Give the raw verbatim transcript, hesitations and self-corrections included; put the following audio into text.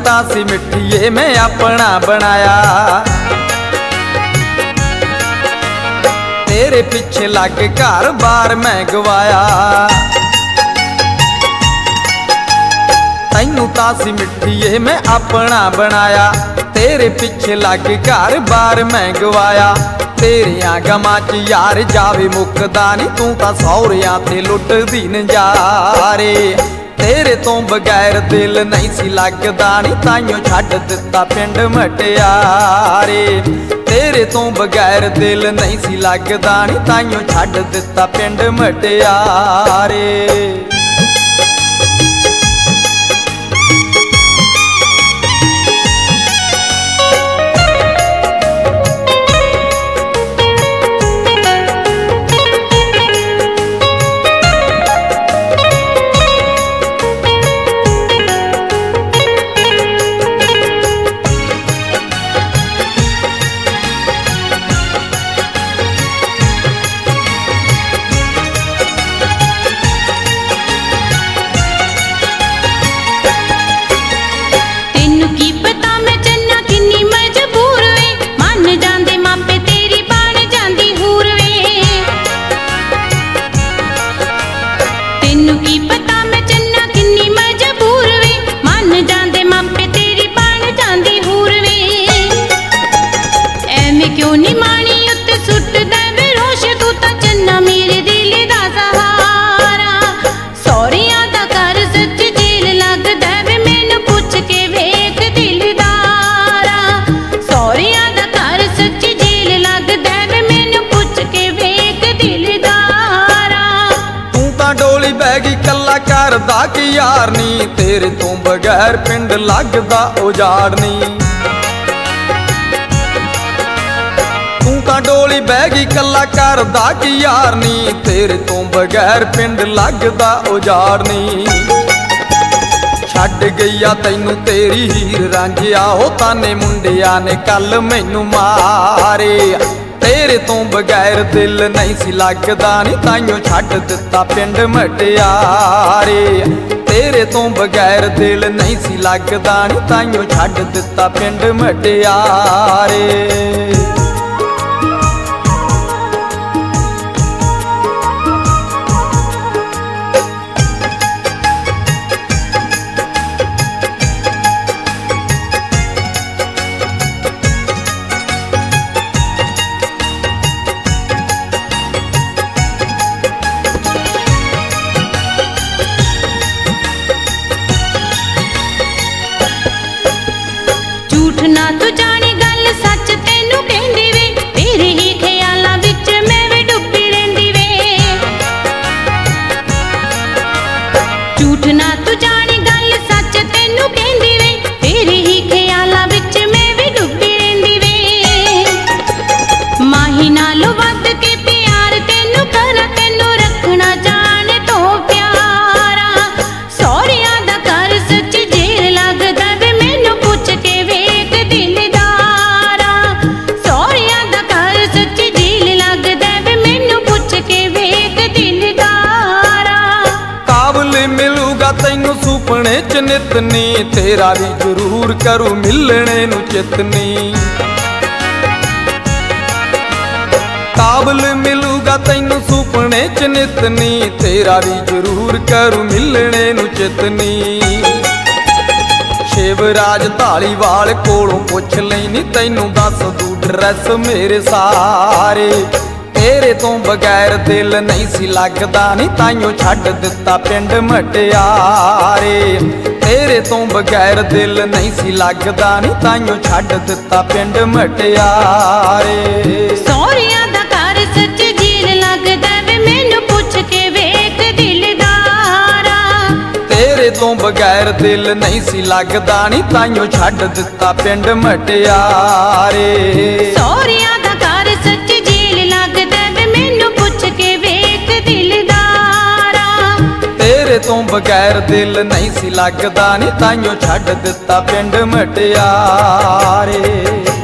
तां सी मिठिए मैं अपना बनाया, तेरे पिछे लग घर बार मैं गवाया। तैनू तां सी मिठिए मैं अपना बनाया, तेरे पिछे लग घर बार मैं गवाया। तेरियां गमां च यार जावे मुकदा नी, तू तां सौहरियां ते लुटदी नजारे। तेरे तो बगैर दिल नहीं सी लगदा नी, ताइयों छड्ड दिता पिंड मटियारे। तेरे तो बगैर दिल नहीं सी लगदा नी, ताइयों छड्ड दिता पिंड मटियारे। करदा कि यार नी, तेरे तो बगैर पिंड लगदा उजाड़ नी। तू तां डोली बह गई कला करदा कि यार नी, तेरे तो बगैर पिंड लगदा उजाड़ नी। छड्ड गईया तैनू तेरी हीर रांझिया, हो ताने मुंडिया ने कल मैनू मारे। तेरे तो बगैर दिल नहीं सी लगदा नी, ताइयों छड्ड दिता पिंड मटियारे। तेरे तो बगैर दिल नहीं सी लगदा नी, ताइयों छड्ड दिता पिंड मटियारे। ना तू जाने गल सच तेनू कहंदी वे, तेरे ही ख्यालां विच मैं वी डुबी रहिंदी वे। झूठ ना तू जाने गल सच तेनू कहंदी वे, तेरे ही ख्यालां विच मैं वी डुबी रहिंदी वे। माही नालों वध के प्यार तेनू करा, तेनू रखना जाने तो प्यारा। सौहरियां दा घर सच जेल लगदा वे, मैनू पुछ के तैनू सुपने च नितनी, तेरा भी जरूर करूं मिलने नू चितनी। काबल मिलूगा तैनू सुपने च नितनी, तेरा भी जरूर करूं मिलने नू चितनी। शिवराज धालीवाल कोलों पुछ लैनी, तैनू दस दू ड्रैस मेरे सारे। तेरे तो बगैर दिल नहीं सी लगदा नी, ताइयों छड्ड दिता पिंड मटियारे। तेरे तो बगैर दिल नहीं सी लगदा नी, ताइयों छड्ड दिता पिंड मटियारे। सौहरियां दा घर सच जेल लगदा वे, मैनू पुछ के वेख दिलदारा। तेरे तो बगैर दिल नहीं सी लगदा नी, ताइयों छड्ड दिता पिंड मटियारे। सौहरियां दा घर सच जेल लगदा वे, मैनू पुछ के वेख दिलदारा। तेरे तो बगैर दिल नहीं सी लगदा नी, ताइयों छड्ड दिता पिंड मटियारे।